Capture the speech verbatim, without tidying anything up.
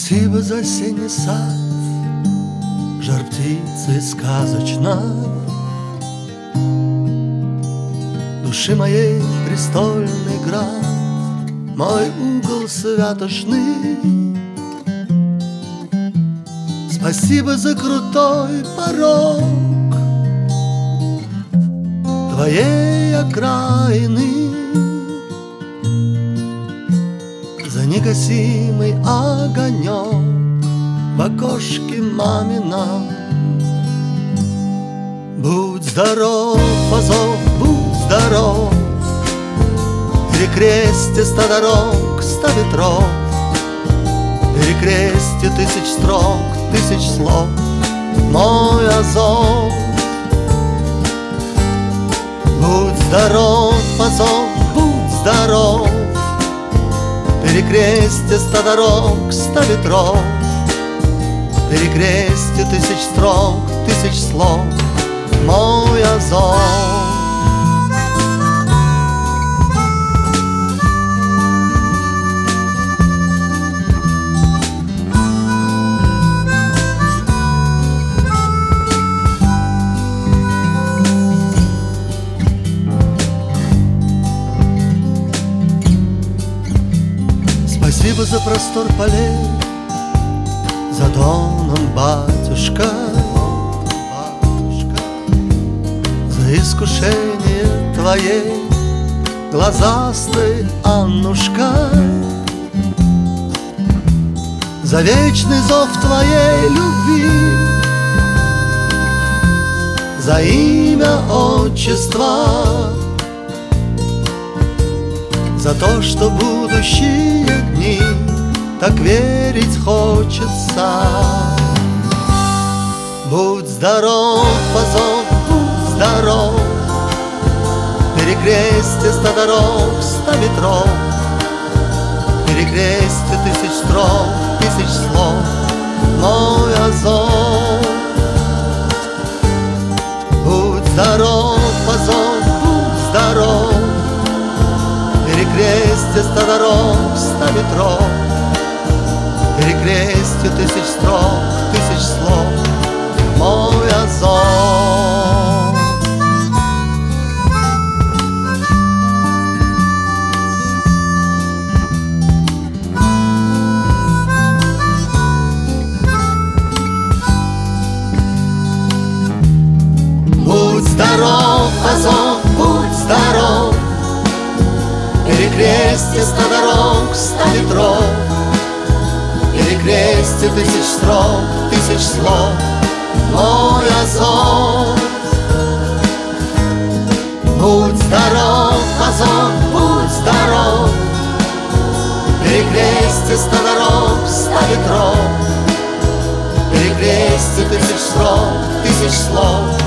Спасибо за осенний сад, жар птицы сказочна, души моей престольный град, мой угол святошный. Спасибо за крутой порог твоей окраины, за негасимый огонек в окошке мамином. Будь здоров, Азов, будь здоров, перекрестье ста дорог, ста ветров, перекрестье тысяч строк, тысяч слов, мой Азов. Будь здоров, Азов, будь здоров, перекрестье ста дорог, ста ветров, перекрестье тысяч строк, тысяч слов, мой Азов. Спасибо за простор полей, за доном, батюшка, за искушение твоей глазастой Аннушка, за вечный зов твоей любви, за имя отчества, за то, что будущие дни так верить хочется. Будь здоров, Азов, будь здоров, перекрестье ста дорог, ста ветров, перекрестье тысяч строк, тысяч слов, мой Азов. Будь здоров, Азов, будь здоров, перекрестье ста дорог, ста ветров, перекрестье тысяч строк, тысяч слов, мой Азов. Будь здоров, Азов, будь здоров, перекрестье ста дорог, ста ветров, перекрестье тысяч строк, тысяч слов, мой Азов. Будь здоров, Азов, будь здоров, перекрестье ста дорог, ста ветров, перекрестье тысяч строк, тысяч слов,